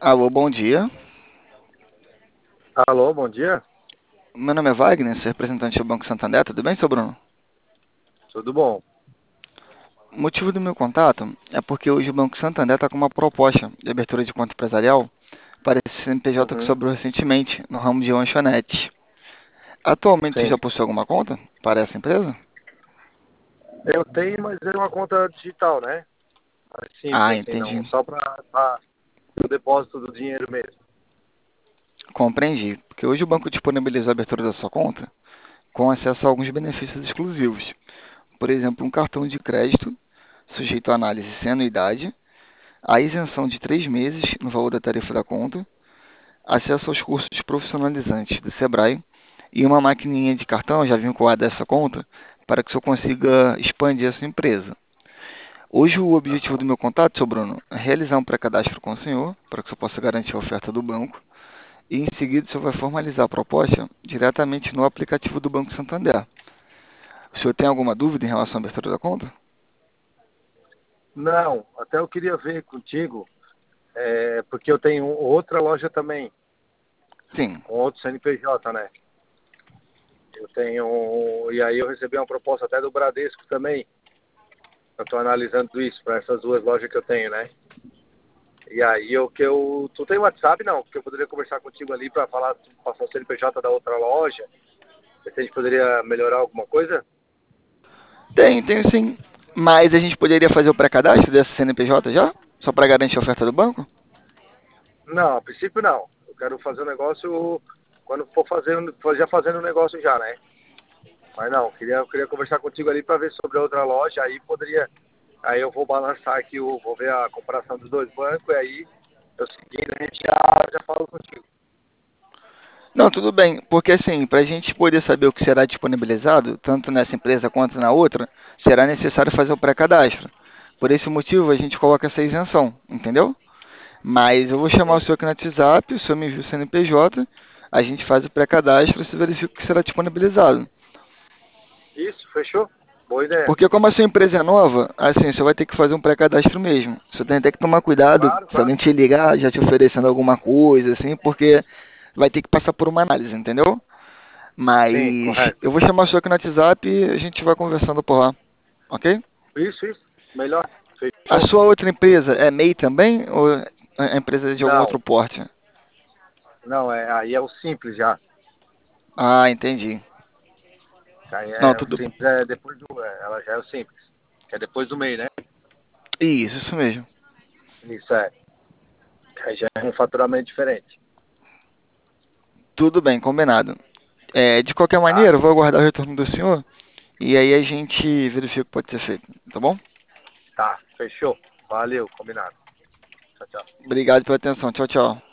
Alô, bom dia. Alô, bom dia. Meu nome é Wagner, sou representante do Banco Santander. Tudo bem, seu Bruno? Tudo bom? O motivo do meu contato é porque hoje o Banco Santander está com uma proposta de abertura de conta empresarial para esse CNPJ que Uhum, sobrou recentemente no ramo de lanchonete. Atualmente, você sim. já possui alguma conta para essa empresa? Eu tenho, mas é uma conta digital, né? Mais simples, Ah, assim, não entendi. só para o depósito do dinheiro mesmo. Compreendi. Porque hoje o banco disponibilizou a abertura da sua conta com acesso a alguns benefícios exclusivos. Por exemplo, um cartão de crédito sujeito à análise sem anuidade, a isenção de 3 meses no valor da tarifa da conta, acesso aos cursos profissionalizantes do Sebrae e uma maquininha de cartão já vinculada a essa conta para que o senhor consiga expandir a sua empresa. Hoje o objetivo do Aham. meu contato, seu Bruno, é realizar um pré-cadastro com o senhor, para que o senhor possa garantir a oferta do banco, e em seguida o senhor vai formalizar a proposta diretamente no aplicativo do Banco Santander. O senhor tem alguma dúvida em relação à abertura da conta? Não, até eu queria ver contigo, porque eu tenho outra loja também, Sim. com outro CNPJ, né? Eu tenho, e aí eu recebi uma proposta até do Bradesco também. Eu estou analisando isso para essas duas lojas que eu tenho, né? E aí tu tem WhatsApp não? Porque eu poderia conversar contigo ali para falar, passar o CNPJ da outra loja. Se a gente poderia melhorar alguma coisa? Tenho sim. Mas a gente poderia fazer o pré-cadastro dessa CNPJ já? Só para garantir a oferta do banco? Não, a princípio não. Eu quero fazer o negócio quando for fazendo, já fazendo o negócio já, né? Mas não, eu queria conversar contigo ali para ver sobre a outra loja, aí poderia, aí eu vou balançar aqui, vou ver a comparação dos dois bancos, e aí eu seguindo a gente já falo contigo. Não, tudo bem, porque assim, para a gente poder saber o que será disponibilizado, tanto nessa empresa quanto na outra, será necessário fazer o pré-cadastro. Por esse motivo, a gente coloca essa isenção, entendeu? Mas eu vou chamar o Sim. senhor aqui no WhatsApp, o senhor me envia o CNPJ, a gente faz o pré-cadastro e se verifica o que será disponibilizado. Isso, fechou? Boa ideia. Porque como a sua empresa é nova, assim, você vai ter que fazer um pré-cadastro mesmo. Você tem até que tomar cuidado Claro, se alguém claro. te ligar já te oferecendo alguma coisa, assim, porque vai ter que passar por uma análise, entendeu? Sim, Mas correto. eu vou chamar o senhor aqui no WhatsApp e a gente vai conversando por lá, ok? Isso, melhor. A Fechou? sua outra empresa é MEI também ou é empresa de algum Não, outro porte? não, aí é o simples já. Ah, entendi. Aí Não, é o tudo. simples, depois ela já é o simples. Que é depois do MEI, né? Isso mesmo. Isso é. Aí já é um faturamento diferente. Tudo bem, combinado. De qualquer Tá? maneira, eu vou aguardar o retorno do senhor e aí a gente verifica o que pode ser feito, tá bom? Tá, fechou. Valeu, combinado. Tchau, tchau. Obrigado pela atenção. Tchau, tchau.